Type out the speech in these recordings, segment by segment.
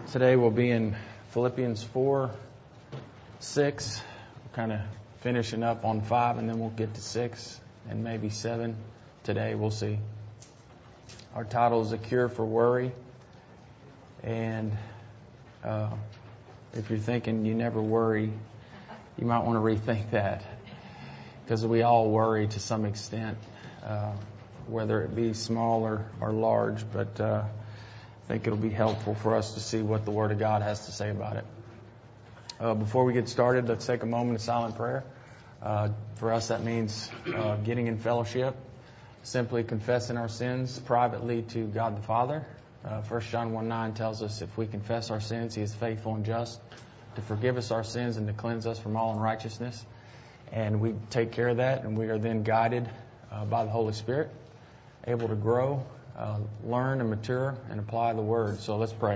Today we'll be in Philippians 4, 6. We're kind of finishing up on 5, and then we'll get to 6 and maybe 7 today. We'll see. Our title is A Cure for Worry. And if you're thinking you never worry, you might want to rethink that. Because we all worry to some extent, whether it be small or large. But I think it'll be helpful for us to see what the Word of God has to say about it. Before we get started, let's take a moment of silent prayer. For us, that means getting in fellowship, simply confessing our sins privately to God the Father. 1 John 1:9 tells us if we confess our sins, He is faithful and just to forgive us our sins and to cleanse us from all unrighteousness. And we take care of that, and we are then guided by the Holy Spirit, able to grow, learn and mature and apply the Word. So let's pray.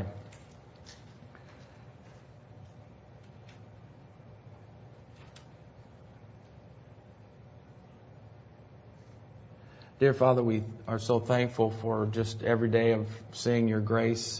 Dear Father, we are so thankful for just every day of seeing Your grace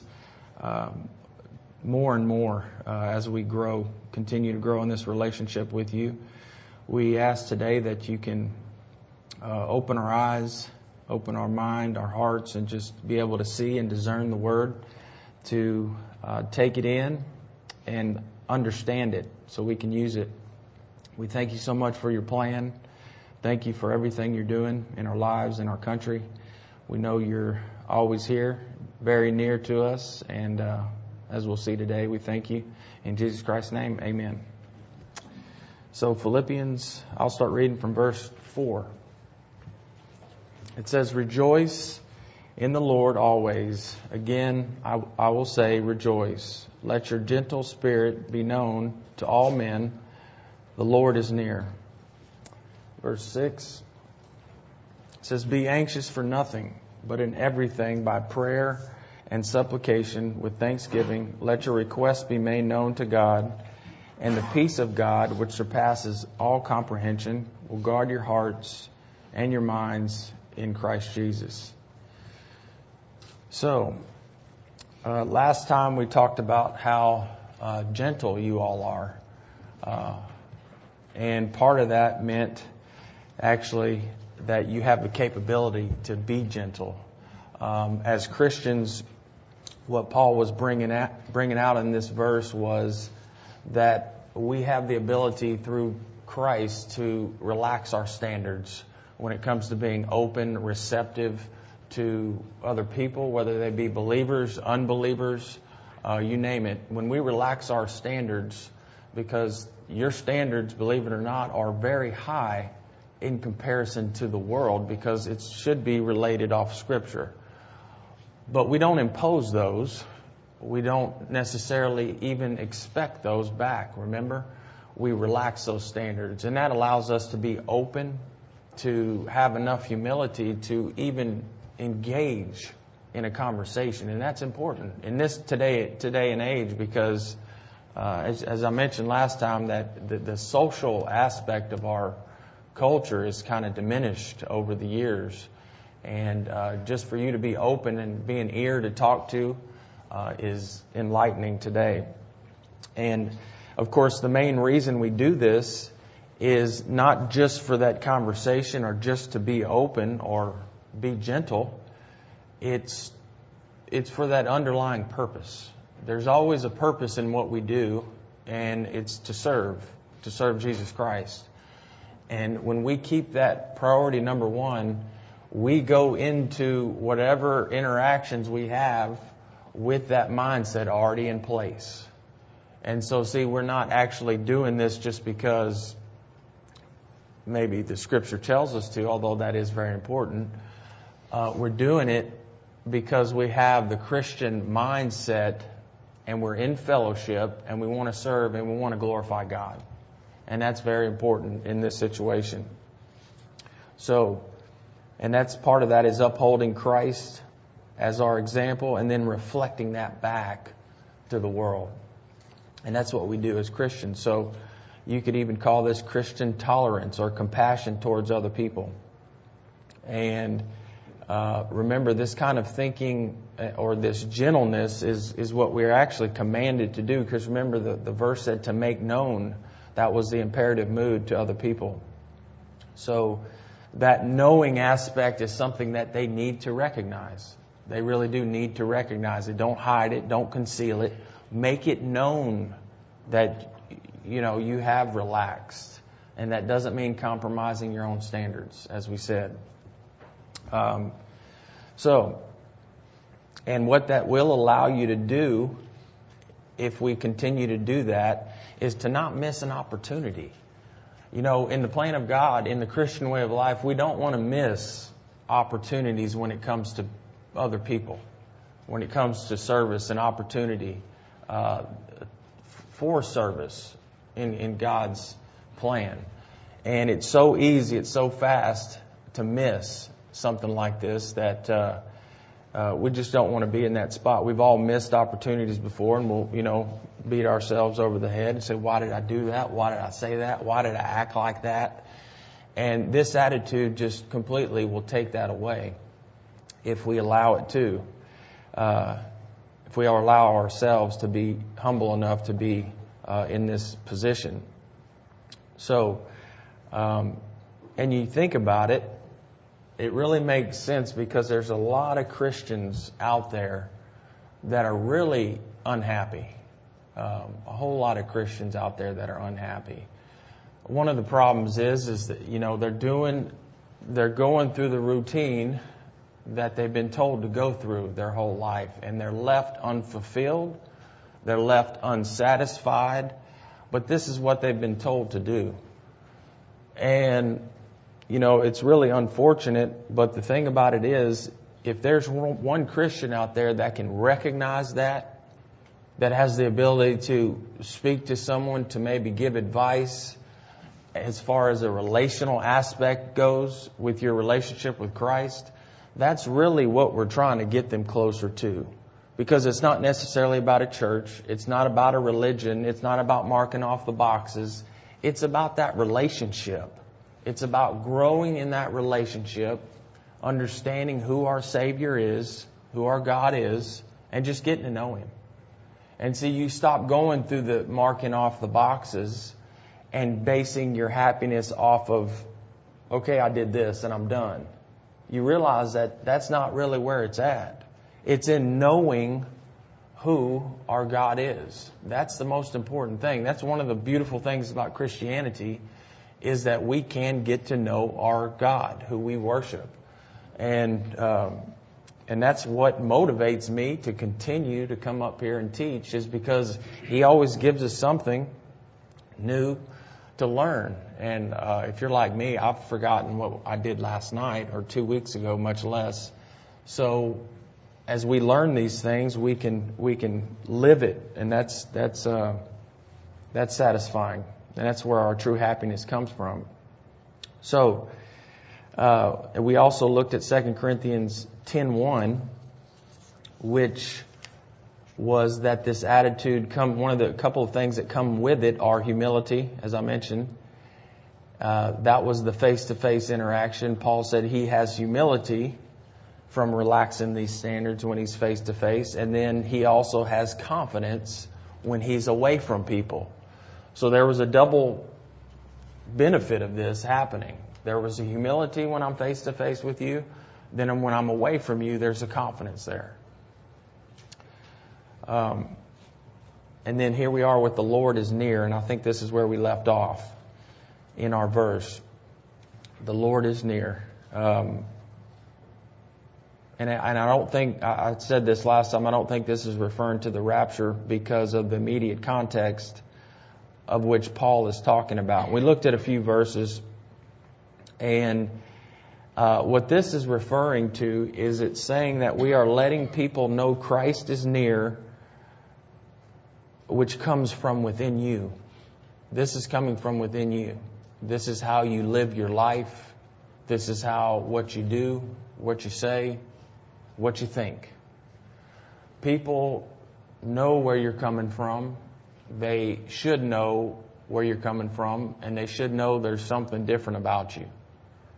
more and more as we grow, continue to grow in this relationship with You. We ask today that You can open our eyes, open our mind, our hearts, and just be able to see and discern the Word, to take it in and understand it so we can use it. We thank You so much for Your plan. Thank You for everything You're doing in our lives, in our country. We know You're always here, very near to us, and as we'll see today, we thank You. In Jesus Christ's name, amen. So Philippians, I'll start reading from verse 4. It says, "Rejoice in the Lord always. Again, I will say, rejoice. Let your gentle spirit be known to all men. The Lord is near." Verse 6 says, "Be anxious for nothing, but in everything by prayer and supplication with thanksgiving, let your requests be made known to God. And the peace of God, which surpasses all comprehension, will guard your hearts and your minds in Christ Jesus." So, last time we talked about how gentle you all are. And part of that meant actually that you have the capability to be gentle. As Christians, what Paul was bringing out in this verse was that we have the ability through Christ to relax our standards when it comes to being open, receptive to other people, whether they be believers, unbelievers, you name it. When we relax our standards, because your standards, believe it or not, are very high in comparison to the world, because it should be related off Scripture. But we don't impose those. We don't necessarily even expect those back. Remember, we relax those standards, and that allows us to be open, to have enough humility to even engage in a conversation, and that's important in this today and age, because as I mentioned last time, that the social aspect of our culture is kind of diminished over the years, and just for you to be open and be an ear to talk to is enlightening today. And of course, the main reason we do this is not just for that conversation or just to be open or be gentle. It's for that underlying purpose. There's always a purpose in what we do, and it's to serve Jesus Christ. And when we keep that priority number one, we go into whatever interactions we have with that mindset already in place. And so, see, we're not actually doing this just because maybe the Scripture tells us to, although that is very important. We're doing it because we have the Christian mindset, and we're in fellowship, and we want to serve, and we want to glorify God. And that's very important in this situation. So, and that's part of that is upholding Christ as our example, and then reflecting that back to the world. And that's what we do as Christians. So you could even call this Christian tolerance or compassion towards other people. And remember, this kind of thinking or this gentleness is what we're actually commanded to do. Because remember, the verse said to make known. That was the imperative mood to other people. So that knowing aspect is something that they need to recognize. They really do need to recognize it. Don't hide it. Don't conceal it. Make it known that, you have relaxed. And that doesn't mean compromising your own standards, as we said. And what that will allow you to do, if we continue to do that, is to not miss an opportunity. In the plan of God, in the Christian way of life, we don't want to miss opportunities when it comes to other people, when it comes to service and opportunity for service in God's plan. And it's so easy, it's so fast to miss something like this that we just don't want to be in that spot. We've all missed opportunities before, and we'll, beat ourselves over the head and say, why did I do that? Why did I say that? Why did I act like that? And this attitude just completely will take that away if we allow it to. If we allow ourselves to be humble enough to be in this position. So, and you think about it, it really makes sense because there's a lot of Christians out there that are really unhappy. A whole lot of Christians out there that are unhappy. One of the problems is that, they're going through the routine that they've been told to go through their whole life, and they're left unfulfilled, they're left unsatisfied, but this is what they've been told to do. And, it's really unfortunate, but the thing about it is, if there's one Christian out there that can recognize that has the ability to speak to someone, to maybe give advice as far as a relational aspect goes with your relationship with Christ, that's really what we're trying to get them closer to. Because it's not necessarily about a church. It's not about a religion. It's not about marking off the boxes. It's about that relationship. It's about growing in that relationship, understanding who our Savior is, who our God is, and just getting to know Him. And see, you stop going through the marking off the boxes and basing your happiness off of, okay, I did this and I'm done. You realize that that's not really where it's at. It's in knowing who our God is. That's the most important thing. That's one of the beautiful things about Christianity, is that we can get to know our God, who we worship. And that's what motivates me to continue to come up here and teach, is because He always gives us something new to learn. And if you're like me, I've forgotten what I did last night or 2 weeks ago, much less. So as we learn these things, we can live it, and that's satisfying, and that's where our true happiness comes from. So we also looked at 2 Corinthians 10:1, which was that this attitude one of the couple of things that come with it are humility, as I mentioned. That was the face-to-face interaction. Paul said he has humility from relaxing these standards when he's face-to-face, and then he also has confidence when he's away from people. So there was a double benefit of this happening. There was a humility when I'm face-to-face with you. Then when I'm away from you, there's a confidence there. And then here we are with the Lord is near, and I think this is where we left off in our verse. The Lord is near. And I don't think, I said this last time, I don't think this is referring to the rapture because of the immediate context of which Paul is talking about. We looked at a few verses, and what this is referring to is it's saying that we are letting people know Christ is near, which comes from within you. This is coming from within you. This is how you live your life. This is what you do, what you say, what you think. People know where you're coming from. They should know where you're coming from, and they should know there's something different about you.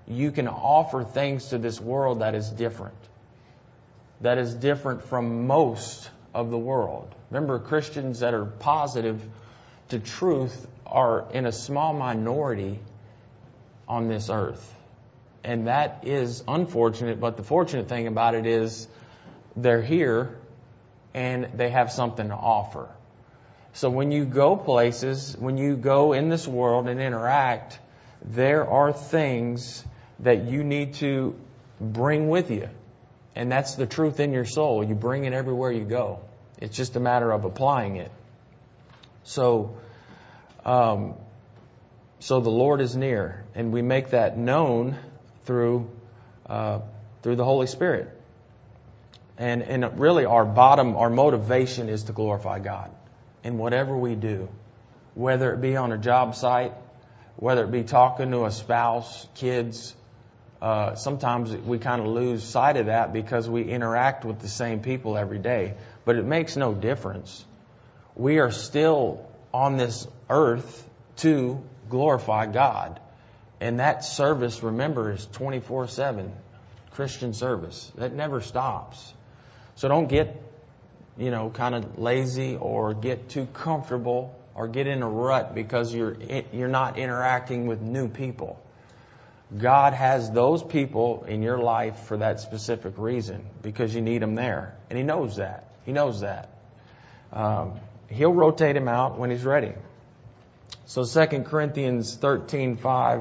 you can offer things to this world that is different. That is different from most of the world. Remember, Christians that are positive to truth are in a small minority on this earth. And that is unfortunate, but the fortunate thing about it is they're here and they have something to offer. So when you go places, when you go in this world and interact, there are things that you need to bring with you. And that's the truth in your soul. You bring it everywhere you go. It's just a matter of applying it. So the Lord is near, and we make that known through the Holy Spirit. And really our motivation is to glorify God in whatever we do, whether it be on a job site, whether it be talking to a spouse, kids. Sometimes we kind of lose sight of that because we interact with the same people every day. But it makes no difference. We are still on this earth to glorify God. And that service, remember, is 24/7 Christian service. That never stops. So don't get, kind of lazy or get too comfortable or get in a rut because you're not interacting with new people. God has those people in your life for that specific reason because you need them there. And He knows that. He knows that. He'll rotate him out when He's ready. So 2 Corinthians 13:5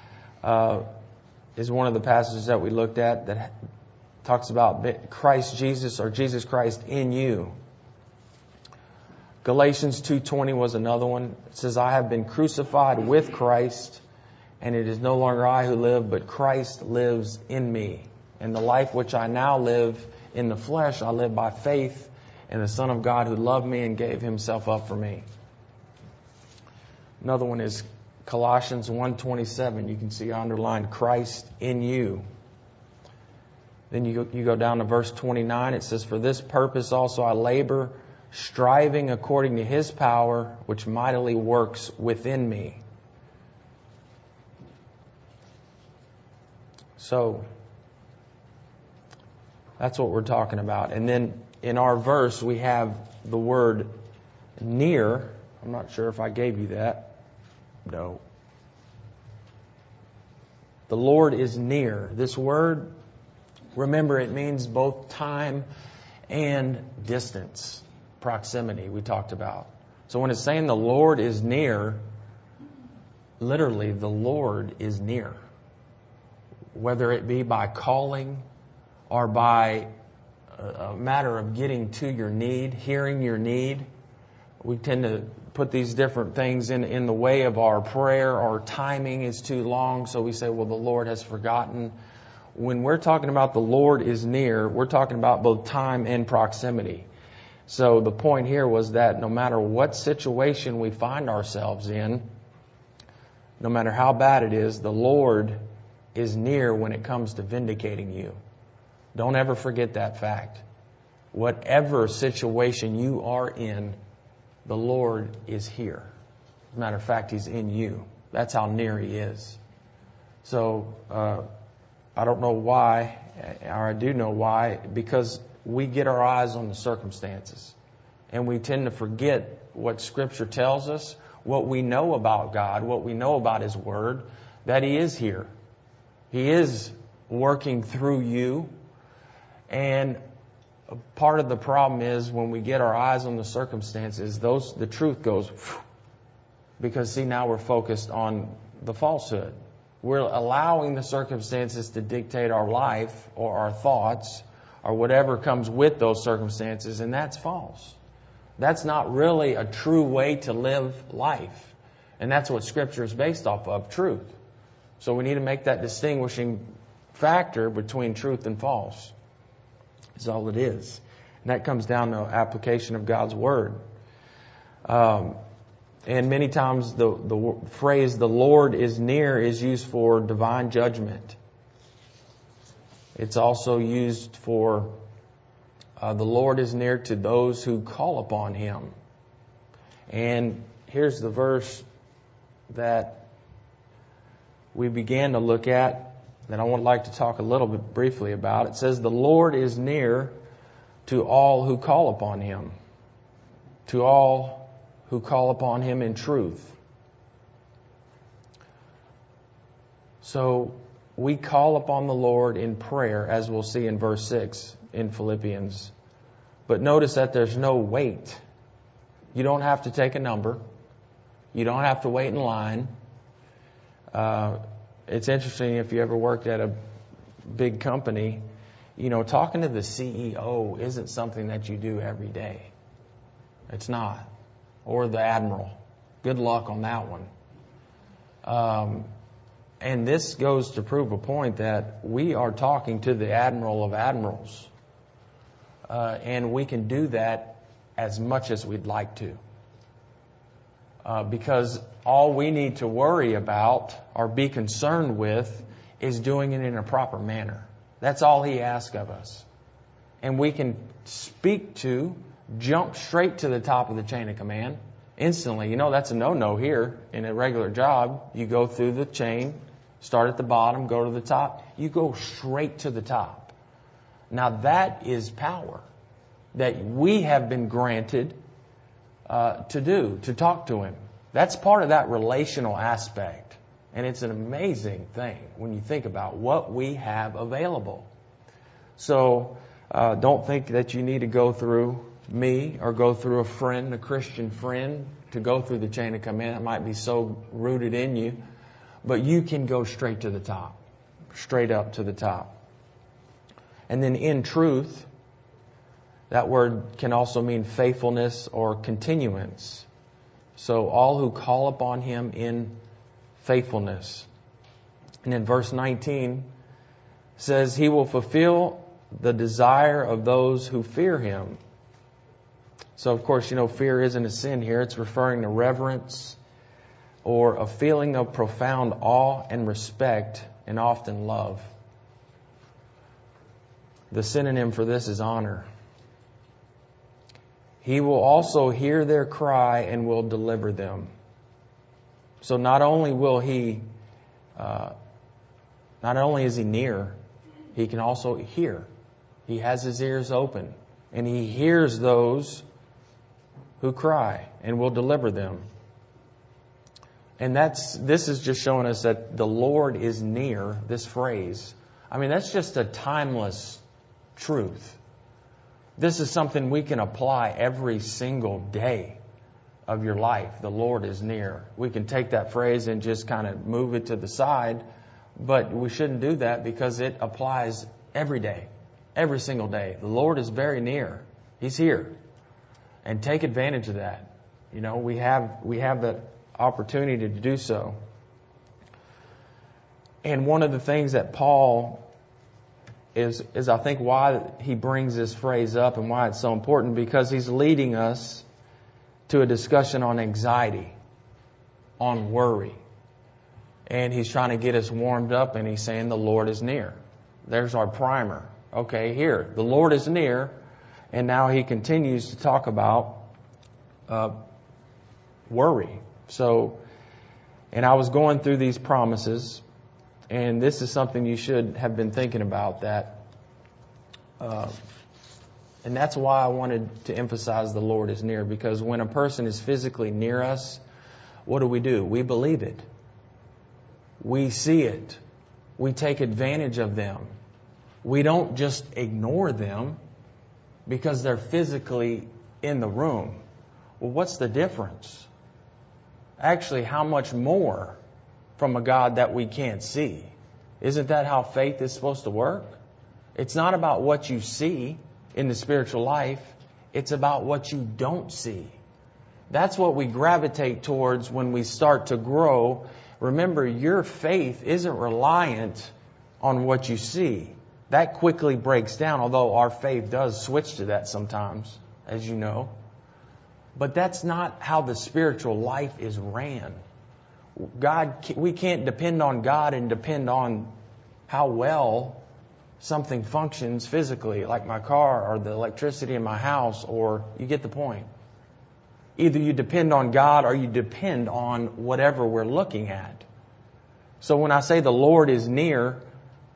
is one of the passages that we looked at that talks about Christ Jesus or Jesus Christ in you. Galatians 2:20 was another one. It says, I have been crucified with Christ, and it is no longer I who live, but Christ lives in me. And the life which I now live in the flesh, I live by faith in the Son of God who loved me and gave Himself up for me. Another one is Colossians 1:27. You can see underlined Christ in you. Then you go down to verse 29. It says, for this purpose also I labor, striving according to His power, which mightily works within me. So that's what we're talking about. And then in our verse, we have the word near. I'm not sure if I gave you that. No. The Lord is near. This word, remember, it means both time and distance, proximity we talked about. So when it's saying the Lord is near, literally the Lord is near. Whether it be by calling or by a matter of getting to your need, hearing your need. We tend to put these different things in the way of our prayer. Our timing is too long, so we say, well, the Lord has forgotten. When we're talking about the Lord is near, we're talking about both time and proximity. So the point here was that no matter what situation we find ourselves in, no matter how bad it is, the Lord is near when it comes to vindicating you. Don't ever forget that fact. Whatever situation you are in, the Lord is here. As a matter of fact, He's in you. That's how near He is. So, I don't know why, or I do know why, because we get our eyes on the circumstances. And we tend to forget what Scripture tells us, what we know about God, what we know about His Word, that He is here. He is working through you. And part of the problem is when we get our eyes on the circumstances, the truth goes, because see, now we're focused on the falsehood. We're allowing the circumstances to dictate our life or our thoughts or whatever comes with those circumstances, and that's false. That's not really a true way to live life. And that's what Scripture is based off of, truth. So we need to make that distinguishing factor between truth and false. Is all it is. And that comes down to application of God's Word. And many times the phrase, the Lord is near, is used for divine judgment. It's also used for the Lord is near to those who call upon Him. And here's the verse that we began to look at that I would like to talk a little bit briefly about. It says, the Lord is near to all who call upon Him, to all who call upon Him in truth. So we call upon the Lord in prayer, as we'll see in verse 6 in Philippians. But notice that there's no wait. You don't have to take a number. You don't have to wait in line. It's interesting if you ever worked at a big company, talking to the CEO isn't something that you do every day. It's not. Or the admiral. Good luck on that one. And this goes to prove a point that we are talking to the admiral of admirals. And we can do that as much as we'd like to. Because all we need to worry about or be concerned with is doing it in a proper manner. That's all He asks of us. And we can jump straight to the top of the chain of command instantly. That's a no-no here in a regular job. You go through the chain, start at the bottom, go to the top. You go straight to the top. Now that is power that we have been granted to talk to Him. That's part of that relational aspect. And it's an amazing thing when you think about what we have available. So don't think that you need to go through me or go through a Christian friend, to go through the chain of command. It might be so rooted in you. But you can go straight to the top, straight up to the top. And then in truth, that word can also mean faithfulness or continuance. So all who call upon Him in faithfulness. And in verse 19 says, He will fulfill the desire of those who fear Him. So of course, fear isn't a sin here. It's referring to reverence or a feeling of profound awe and respect and often love. The synonym for this is honor. He will also hear their cry and will deliver them. So not only is He near, He can also hear. He has His ears open and He hears those who cry and will deliver them. And this is just showing us that the Lord is near, this phrase. That's just a timeless truth. This is something we can apply every single day of your life. The Lord is near. We can take that phrase and just kind of move it to the side, but we shouldn't do that because it applies every day, every single day. The Lord is very near. He's here. And take advantage of that. We have that opportunity to do so. And one of the things that Paul is I think why he brings this phrase up and why it's so important, because he's leading us to a discussion on anxiety, on worry. And he's trying to get us warmed up, and he's saying the Lord is near. There's our primer. Okay, here, the Lord is near. And now he continues to talk about worry. So, and I was going through these promises, and this is something you should have been thinking about, and that's why I wanted to emphasize the Lord is near, because when a person is physically near us, what do? We believe it. We see it. We take advantage of them. We don't just ignore them because they're physically in the room. Well, what's the difference? Actually, how much more from a God that we can't see? Isn't that how faith is supposed to work? It's not about what you see in the spiritual life. It's about what you don't see. That's what we gravitate towards when we start to grow. Remember, your faith isn't reliant on what you see. That quickly breaks down, although our faith does switch to that sometimes, as you know. But that's not how the spiritual life is ran. We can't depend on God and depend on how well something functions physically, like my car or the electricity in my house, or you get the point. Either you depend on God or you depend on whatever we're looking at. So when I say the Lord is near,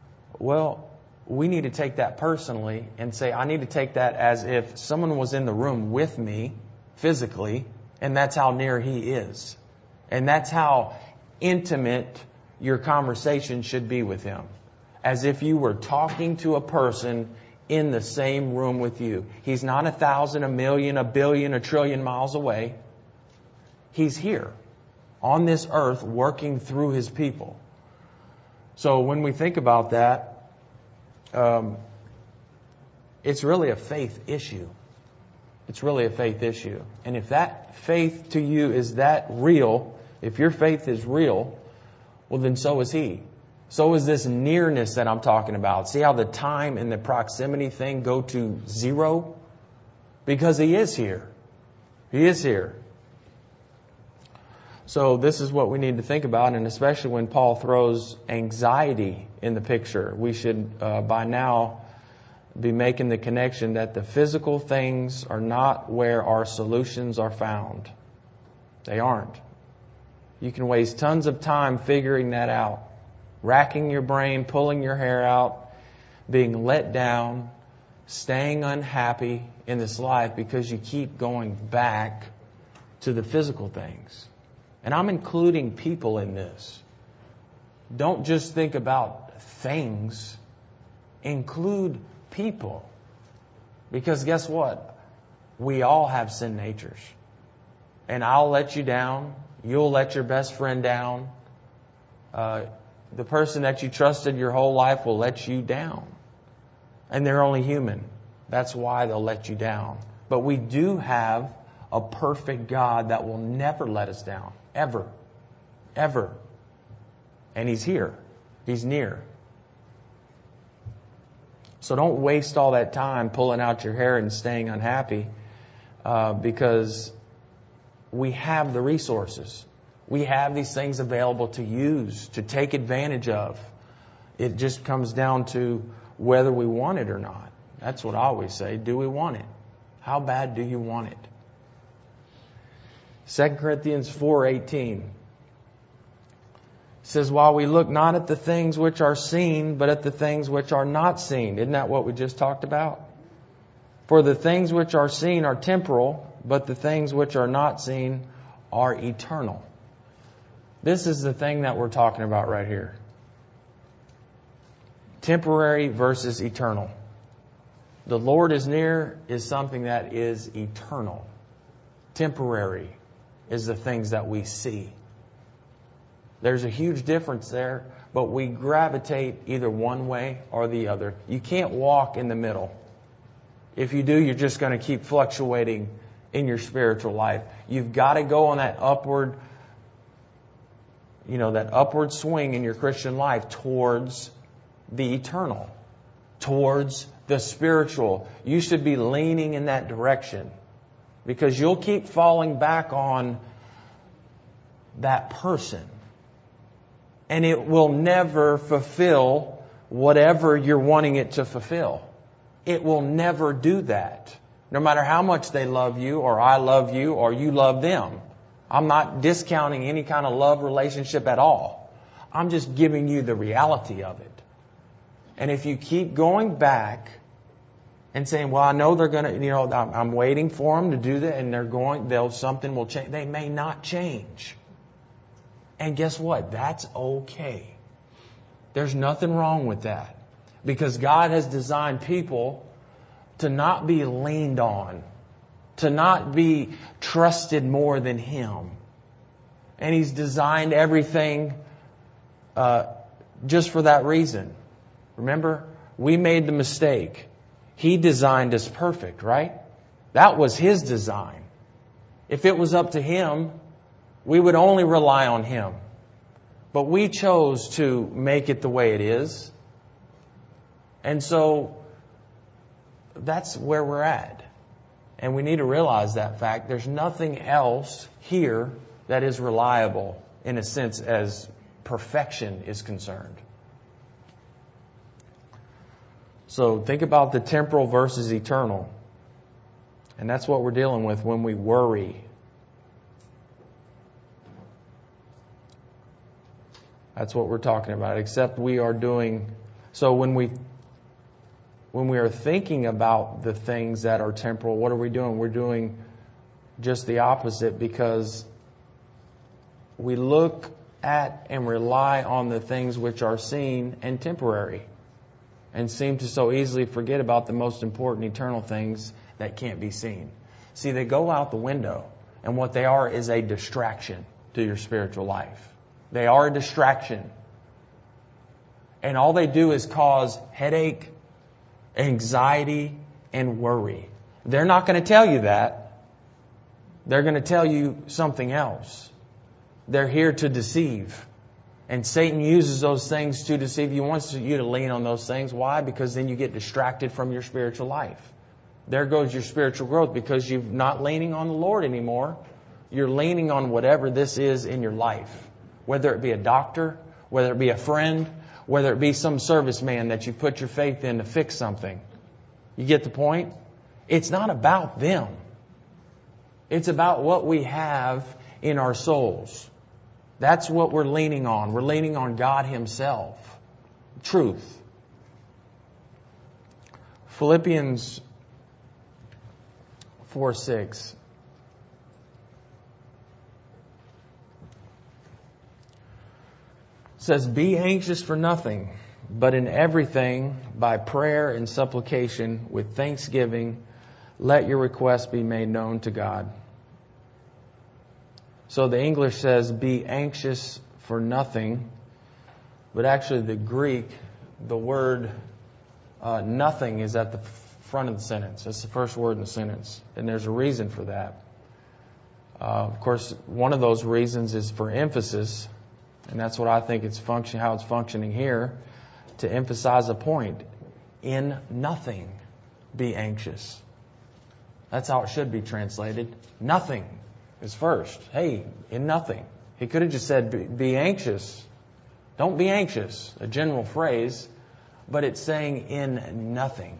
Well, we need to take that personally and say, I need to take that as if someone was in the room with me physically, and that's how near He is. And that's how intimate your conversation should be with Him. As if you were talking to a person in the same room with you. He's not 1,000, 1,000,000, 1,000,000,000, 1,000,000,000,000 miles away. He's here on this earth working through His people. So when we think about that, it's really a faith issue. It's really a faith issue. And if that faith to you is that real, if your faith is real, well, then so is He. So is this nearness that I'm talking about. See how the time and the proximity thing go to zero? Because He is here. He is here. So this is what we need to think about, and especially when Paul throws anxiety in the picture, we should by now be making the connection that the physical things are not where our solutions are found. They aren't. You can waste tons of time figuring that out, racking your brain, pulling your hair out, being let down, staying unhappy in this life because you keep going back to the physical things. And I'm including people in this. Don't just think about things. Include people. Because guess what? We all have sin natures. And I'll let you down. You'll let your best friend down. The person that you trusted your whole life will let you down. And they're only human. That's why they'll let you down. But we do have a perfect God that will never let us down. Ever. Ever. And He's here. He's near. So don't waste all that time pulling out your hair and staying unhappy because we have the resources. We have these things available to use, to take advantage of. It just comes down to whether we want it or not. That's what I always say. Do we want it? How bad do you want it? 2 Corinthians 4:18 says, while we look not at the things which are seen, but at the things which are not seen. Isn't that what we just talked about? For the things which are seen are temporal, but the things which are not seen are eternal. This is the thing that we're talking about right here. Temporary versus eternal. The Lord is near is something that is eternal. Temporary is the things that we see. There's a huge difference there, but we gravitate either one way or the other. You can't walk in the middle. If you do, you're just going to keep fluctuating in your spiritual life. You've got to go on that upward, that upward swing in your Christian life towards the eternal, towards the spiritual. You should be leaning in that direction. Because you'll keep falling back on that person. And it will never fulfill whatever you're wanting it to fulfill. It will never do that. No matter how much they love you, or I love you, or you love them. I'm not discounting any kind of love relationship at all. I'm just giving you the reality of it. And if you keep going back and saying, well, I know they're going to, I'm waiting for them to do that, and something will change. They may not change. And guess what? That's okay. There's nothing wrong with that. Because God has designed people to not be leaned on, to not be trusted more than Him. And He's designed everything just for that reason. Remember, we made the mistake. He designed us perfect, right? That was His design. If it was up to Him, we would only rely on Him. But we chose to make it the way it is. And so that's where we're at. And we need to realize that fact. There's nothing else here that is reliable in a sense as perfection is concerned. So think about the temporal versus eternal. And that's what we're dealing with when we worry. That's what we're talking about. Except we are doing So when we are thinking about the things that are temporal, what are we doing? We're doing just the opposite, because we look at and rely on the things which are seen and temporary, and seem to so easily forget about the most important eternal things that can't be seen. See, they go out the window, and what they are is a distraction to your spiritual life. They are a distraction. And all they do is cause headache, anxiety, and worry. They're not going to tell you that. They're going to tell you something else. They're here to deceive. And Satan uses those things to deceive you. He wants you to lean on those things. Why? Because then you get distracted from your spiritual life. There goes your spiritual growth, because you're not leaning on the Lord anymore. You're leaning on whatever this is in your life. Whether it be a doctor, whether it be a friend, whether it be some serviceman that you put your faith in to fix something. You get the point? It's not about them. It's about what we have in our souls. That's what we're leaning on. We're leaning on God Himself. Truth. Philippians 4:6. Says, "Be anxious for nothing, but in everything, by prayer and supplication, with thanksgiving, let your requests be made known to God." So the English says, "Be anxious for nothing," but actually the Greek, the word nothing is at the front of the sentence. That's the first word in the sentence, and there's a reason for that. Of course, one of those reasons is for emphasis. And that's what I think it's how it's functioning here, to emphasize a point. In nothing, be anxious. That's how it should be translated. Nothing is first. Hey, in nothing. He could have just said, be anxious. Don't be anxious, a general phrase, but it's saying in nothing.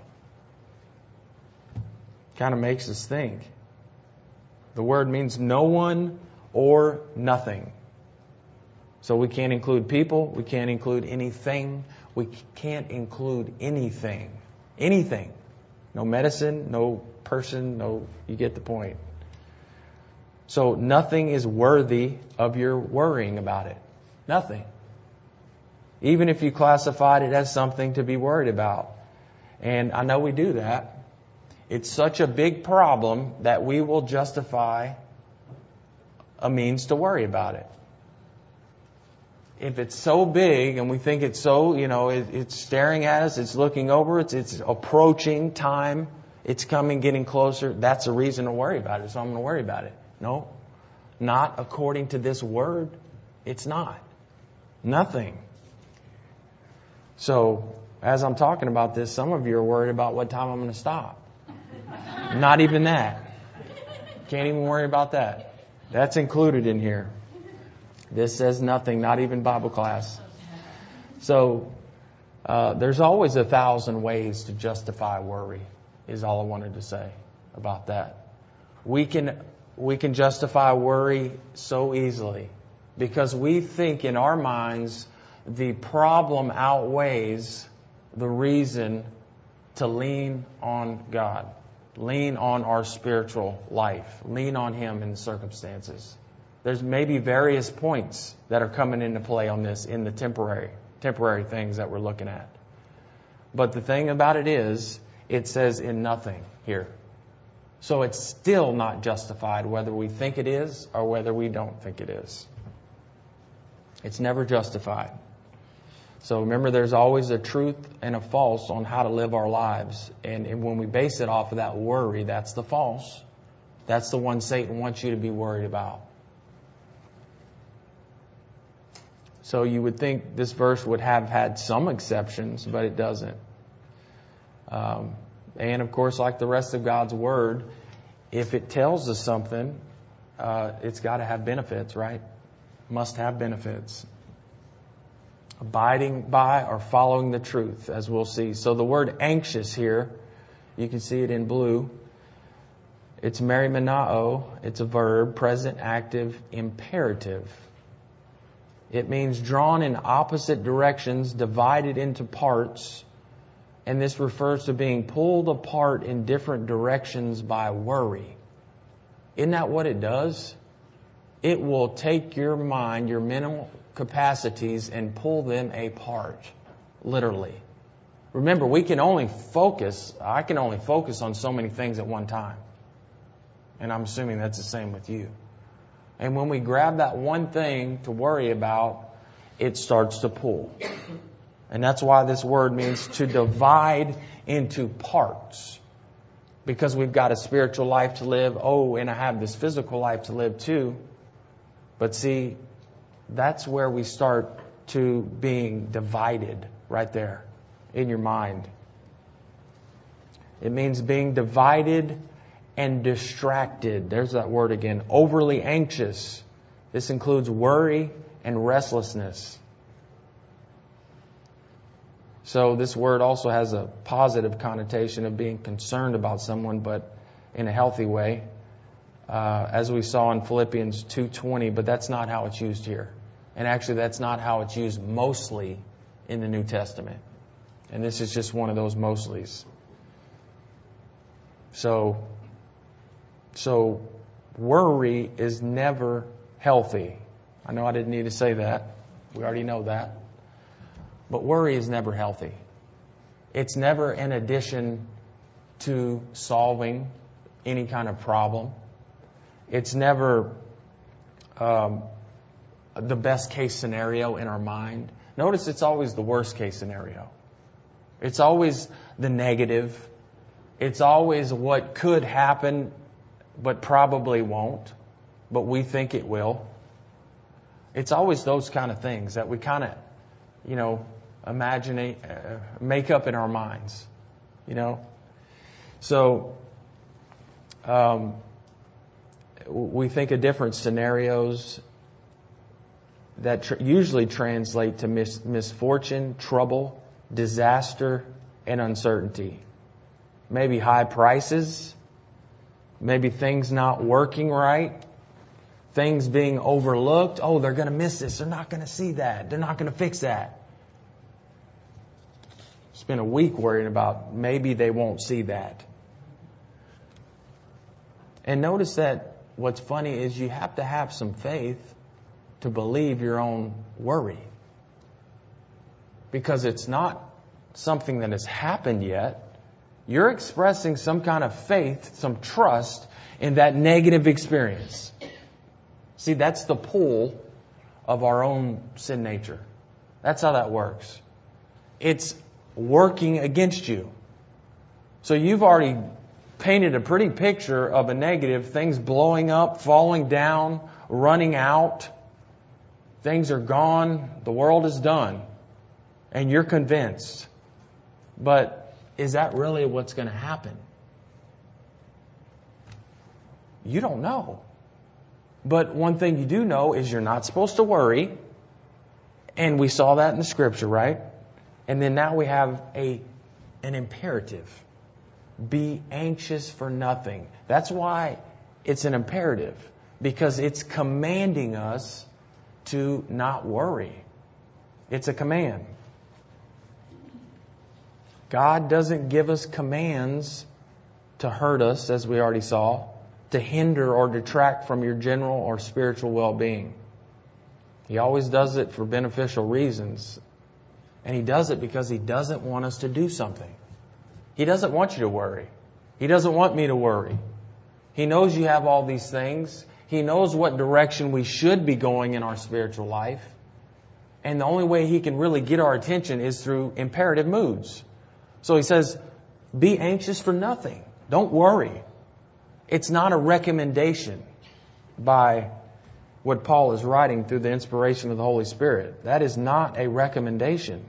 Kind of makes us think. The word means no one or nothing. So we can't include people. We can't include anything. We can't include anything. Anything. No medicine, no person, you get the point. So nothing is worthy of your worrying about it. Nothing. Even if you classified it as something to be worried about. And I know we do that. It's such a big problem that we will justify a means to worry about it. If it's so big and we think it's so, it's staring at us, it's looking over, it's approaching time, it's coming, getting closer, that's a reason to worry about it. So I'm going to worry about it. No, not according to this word. It's not. Nothing. So as I'm talking about this, some of you are worried about what time I'm going to stop. Not even that. Can't even worry about that. That's included in here. This says nothing, not even Bible class. So there's always 1,000 ways to justify worry, is all I wanted to say about that. We can justify worry so easily because we think in our minds the problem outweighs the reason to lean on God, lean on our spiritual life, lean on Him in the circumstances. There's maybe various points that are coming into play on this in the temporary things that we're looking at. But the thing about it is, it says in nothing here. So it's still not justified whether we think it is or whether we don't think it is. It's never justified. So remember, there's always a truth and a false on how to live our lives. And when we base it off of that worry, that's the false. That's the one Satan wants you to be worried about. So you would think this verse would have had some exceptions, but it doesn't. And of course, like the rest of God's Word, if it tells us something, it's got to have benefits, right? Must have benefits. Abiding by or following the truth, as we'll see. So the word anxious here, you can see it in blue. It's merimenao. It's a verb, present, active, imperative. It means drawn in opposite directions, divided into parts. And this refers to being pulled apart in different directions by worry. Isn't that what it does? It will take your mind, your mental capacities, and pull them apart. Literally. Remember, I can only focus on so many things at one time. And I'm assuming that's the same with you. And when we grab that one thing to worry about, it starts to pull. And that's why this word means to divide into parts. Because we've got a spiritual life to live. Oh, and I have this physical life to live too. But see, that's where we start to being divided right there in your mind. It means being divided and distracted. There's that word again. Overly anxious. This includes worry and restlessness. So this word also has a positive connotation of being concerned about someone, but in a healthy way, as we saw in Philippians 2:20. But that's not how it's used here. And actually, that's not how it's used mostly in the New Testament. And this is just one of those mostlys. So worry is never healthy. I know I didn't need to say that. We already know that. But worry is never healthy. It's never an addition to solving any kind of problem. It's never the best case scenario in our mind. Notice it's always the worst case scenario. It's always the negative. It's always what could happen but probably won't, but we think it will. It's always those kind of things that we kind of, make up in our minds, So, we think of different scenarios that usually translate to misfortune, trouble, disaster, and uncertainty. Maybe high prices, maybe things not working right, things being overlooked. Oh, they're going to miss this. They're not going to see that. They're not going to fix that. Spent a week worrying about maybe they won't see that. And notice that what's funny is you have to have some faith to believe your own worry. Because it's not something that has happened yet. You're expressing some kind of faith, some trust in that negative experience. See, that's the pull of our own sin nature. That's how that works. It's working against you. So you've already painted a pretty picture of a negative, things blowing up, falling down, running out. Things are gone. The world is done. And you're convinced. But is that really what's going to happen? You don't know. But one thing you do know is you're not supposed to worry. And we saw that in the scripture, right? And then now we have an imperative. Be anxious for nothing. That's why it's an imperative. Because it's commanding us to not worry. It's a command. God doesn't give us commands to hurt us, as we already saw, to hinder or detract from your general or spiritual well-being. He always does it for beneficial reasons. And He does it because He doesn't want us to do something. He doesn't want you to worry. He doesn't want me to worry. He knows you have all these things. He knows what direction we should be going in our spiritual life. And the only way He can really get our attention is through imperative moods. So He says, be anxious for nothing. Don't worry. It's not a recommendation by what Paul is writing through the inspiration of the Holy Spirit. That is not a recommendation.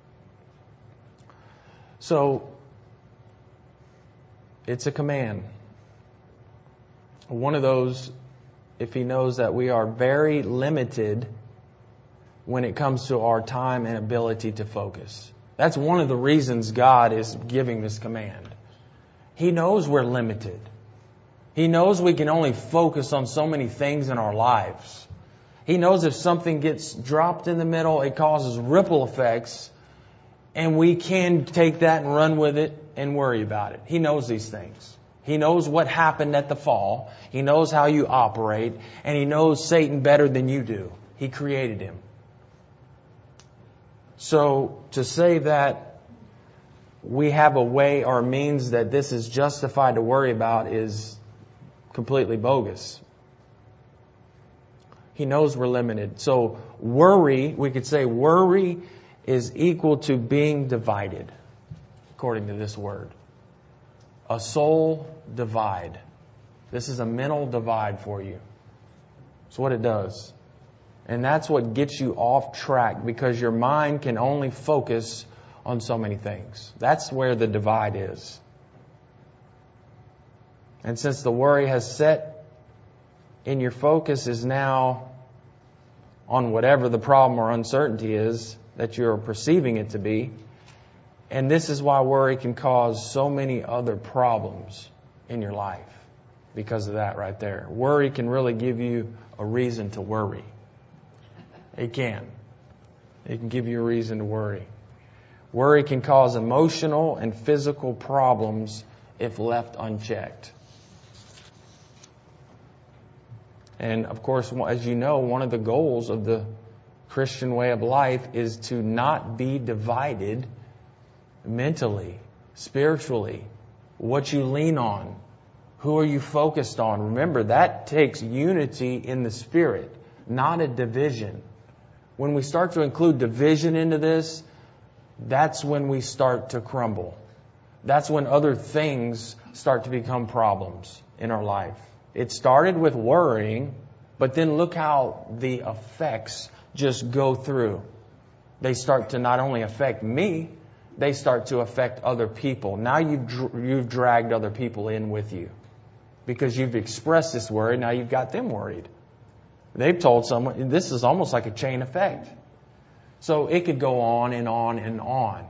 So, it's a command. One of those, if He knows that we are very limited when it comes to our time and ability to focus. That's one of the reasons God is giving this command. He knows we're limited. He knows we can only focus on so many things in our lives. He knows if something gets dropped in the middle, it causes ripple effects, and we can take that and run with it and worry about it. He knows these things. He knows what happened at the fall. He knows how you operate, and He knows Satan better than you do. He created him. So to say that we have a way or means that this is justified to worry about is completely bogus. He knows we're limited. So worry, we could say worry is equal to being divided, according to this word. A soul divide. This is a mental divide for you. That's what it does. And that's what gets you off track, because your mind can only focus on so many things. That's where the divide is. And since the worry has set in, your focus is now on whatever the problem or uncertainty is that you're perceiving it to be. And this is why worry can cause so many other problems in your life. Because of that right there. Worry can really give you a reason to worry. It can. It can give you a reason to worry. Worry can cause emotional and physical problems if left unchecked. And of course, as you know, one of the goals of the Christian way of life is to not be divided mentally, spiritually. What you lean on. Who are you focused on? Remember, that takes unity in the Spirit, not a division. When we start to include division into this, that's when we start to crumble. That's when other things start to become problems in our life. It started with worrying, but then look how the effects just go through. They start to not only affect me, they start to affect other people. Now you've dragged other people in with you. Because you've expressed this worry, now you've got them worried. They've told someone, this is almost like a chain effect. So it could go on and on and on.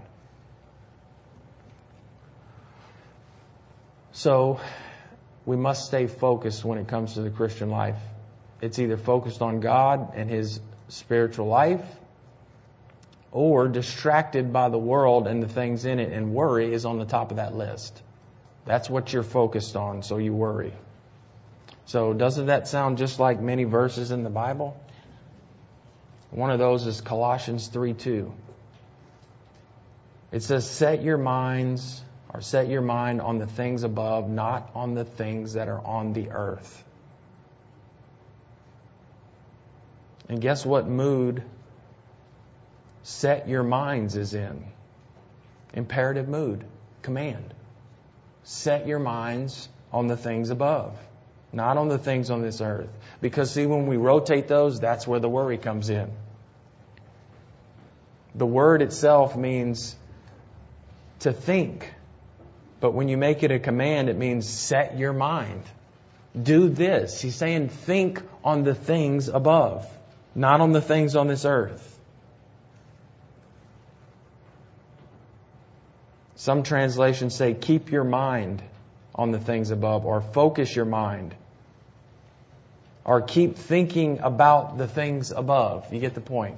So we must stay focused when it comes to the Christian life. It's either focused on God and His spiritual life, or distracted by the world and the things in it, and worry is on the top of that list. That's what you're focused on, so you worry. So doesn't that sound just like many verses in the Bible? One of those is Colossians 3:2. It says, set your mind on the things above, not on the things that are on the earth. And guess what mood set your minds is in? Imperative mood. Command. Set your minds on the things above, not on the things on this earth. Because see, when we rotate those, that's where the worry comes in. The word itself means to think. But when you make it a command, it means set your mind. Do this. He's saying think on the things above, not on the things on this earth. Some translations say keep your mind on the things above, or focus your mind, or keep thinking about the things above. You get the point.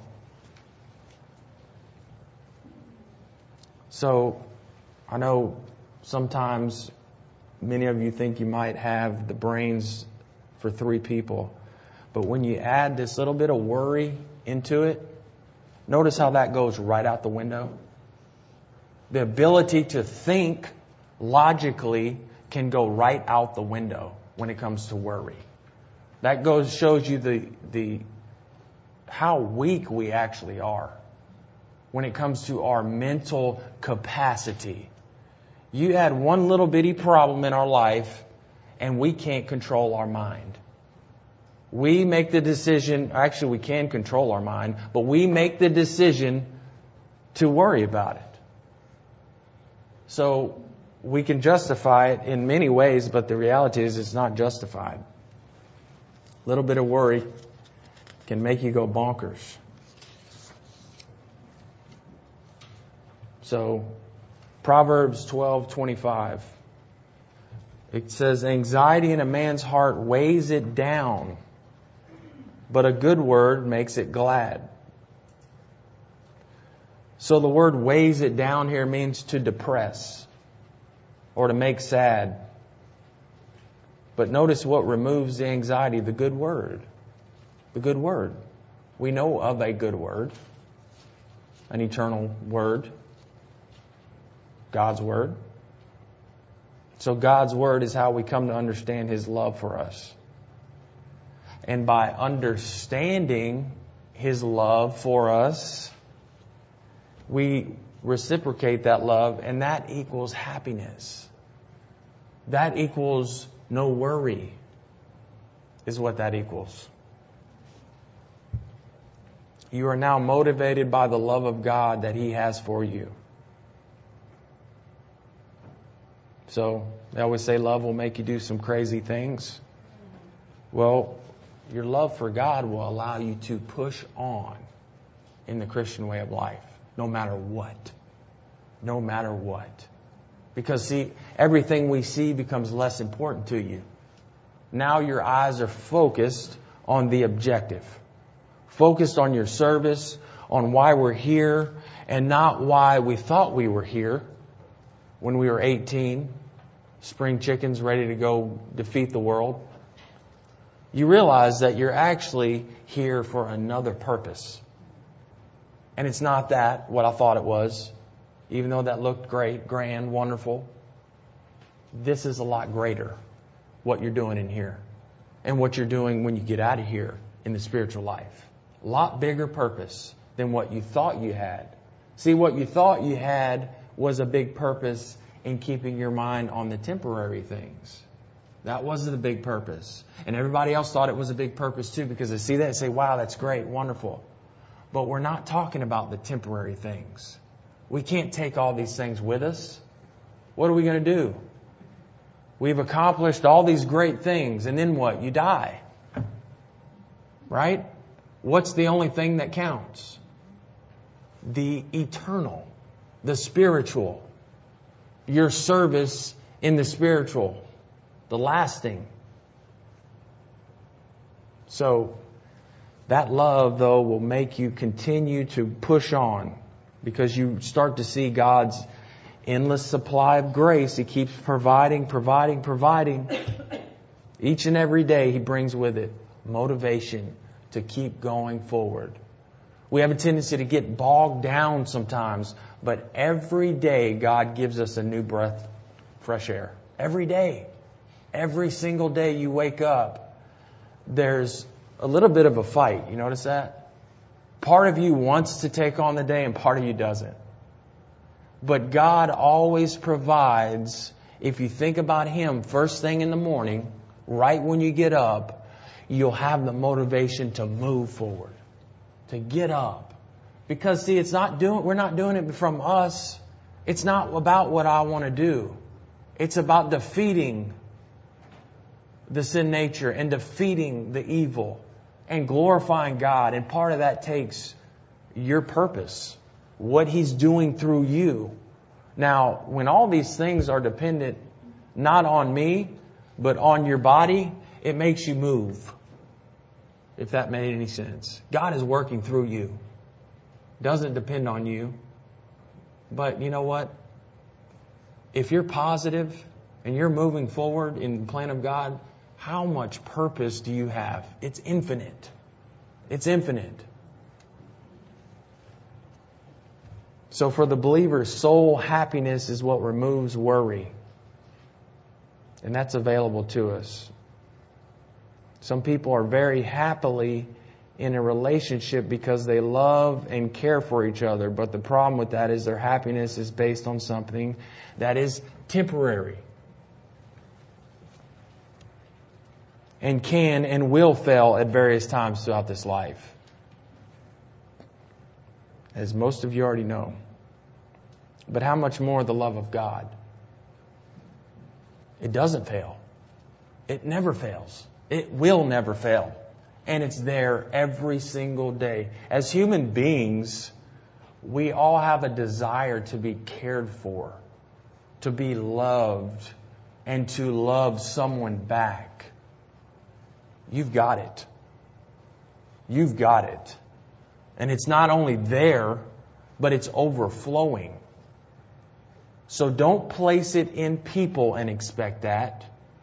So I know sometimes many of you think you might have the brains for 3 people, but when you add this little bit of worry into it, notice how that goes right out the window. The ability to think logically can go right out the window when it comes to worry. That shows you the how weak we actually are when it comes to our mental capacity. You add one little bitty problem in our life, and we can't control our mind. We make the decision, actually we can control our mind, but we make the decision to worry about it. So we can justify it in many ways, but the reality is it's not justified. A little bit of worry can make you go bonkers. So Proverbs 12:25. It says, anxiety in a man's heart weighs it down, but a good word makes it glad. So the word weighs it down here means to depress or to make sad. But notice what removes the anxiety, the good word. The good word. We know of a good word, an eternal word, God's word. So God's word is how we come to understand His love for us. And by understanding His love for us, we reciprocate that love, and that equals happiness. That equals no worry, is what that equals. You are now motivated by the love of God that He has for you. So, they always say love will make you do some crazy things. Well, your love for God will allow you to push on in the Christian way of life, no matter what. No matter what. Because, see, everything we see becomes less important to you. Now your eyes are focused on the objective. Focused on your service, on why we're here, and not why we thought we were here when we were 18, spring chickens ready to go defeat the world. You realize that you're actually here for another purpose. And it's not that, what I thought it was, even though that looked great, grand, wonderful. This is a lot greater, what you're doing in here and what you're doing when you get out of here in the spiritual life. A lot bigger purpose than what you thought you had. See, what you thought you had was a big purpose in keeping your mind on the temporary things. That wasn't the big purpose. And everybody else thought it was a big purpose too, because they see that and say, wow, that's great, wonderful. But we're not talking about the temporary things. We can't take all these things with us. What are we going to do? We've accomplished all these great things, and then what? You die. Right? What's the only thing that counts? The eternal, the spiritual, your service in the spiritual, the lasting. So, that love, though, will make you continue to push on because you start to see God's endless supply of grace. He keeps providing. Each and every day He brings with it motivation to keep going forward. We have a tendency to get bogged down sometimes, but every day God gives us a new breath, fresh air. Every day. Every single day you wake up, there's a little bit of a fight. You notice that? Part of you wants to take on the day and part of you doesn't. But God always provides, if you think about Him first thing in the morning, right when you get up, you'll have the motivation to move forward, to get up. Because see, we're not doing it from us. It's not about what I want to do. It's about defeating the sin nature and defeating the evil and glorifying God. And part of that takes your purpose, what He's doing through you. Now, when all these things are dependent not on me, but on your body, it makes you move. If that made any sense. God is working through you. Doesn't depend on you. But you know what? If you're positive and you're moving forward in the plan of God, how much purpose do you have? It's infinite. It's infinite. So for the believer, soul happiness is what removes worry. And that's available to us. Some people are very happily in a relationship because they love and care for each other. But the problem with that is their happiness is based on something that is temporary. And can and will fail at various times throughout this life. As most of you already know. But how much more the love of God? It doesn't fail. It never fails. It will never fail. And it's there every single day. As human beings, we all have a desire to be cared for, to be loved, and to love someone back. You've got it. You've got it. And it's not only there, but it's overflowing. So don't place it in people and expect that.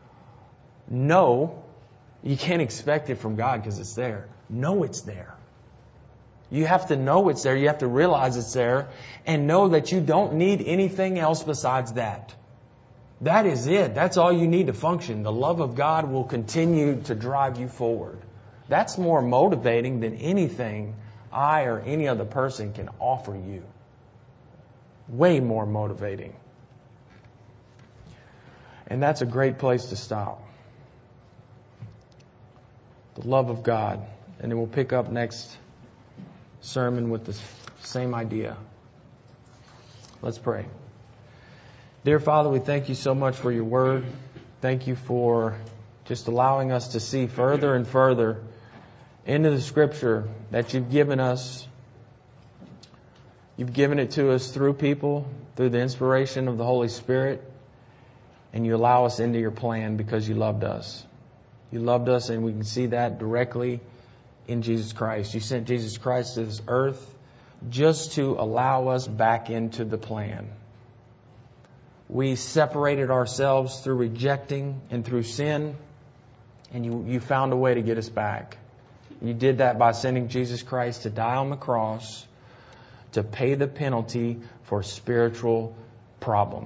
No, you can't expect it from God because it's there. Know it's there. You have to know it's there. You have to realize it's there and know that you don't need anything else besides that. That is it. That's all you need to function. The love of God will continue to drive you forward. That's more motivating than anything I or any other person can offer you. Way more motivating. And that's a great place to stop. The love of God. And then we'll pick up next sermon with the same idea. Let's pray. Dear Father, we thank you so much for your word. Thank you for just allowing us to see further and further into the Scripture that you've given us. You've given it to us through people, through the inspiration of the Holy Spirit, and you allow us into your plan because you loved us. You loved us, and we can see that directly in Jesus Christ. You sent Jesus Christ to this earth just to allow us back into the plan. We separated ourselves through rejecting and through sin, and you found a way to get us back. You did that by sending Jesus Christ to die on the cross to pay the penalty for a spiritual problem.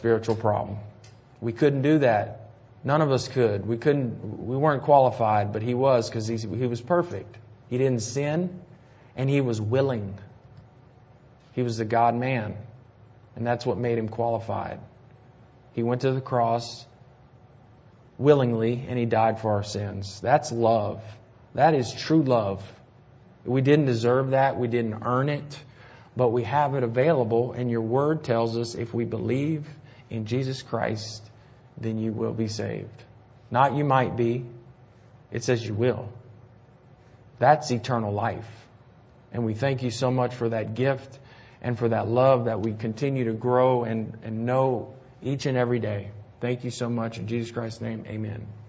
We couldn't do that. None of us could. We weren't qualified, but He was, because He was perfect. He didn't sin, and He was willing. He was the God-man, and that's what made Him qualified. He went to the cross willingly, and He died for our sins. That's love. That is true love. We didn't deserve that. We didn't earn it. But we have it available, and your word tells us if we believe in Jesus Christ, then you will be saved. Not you might be. It says you will. That's eternal life. And we thank you so much for that gift and for that love that we continue to grow and know each and every day. Thank you so much. In Jesus Christ's name, amen.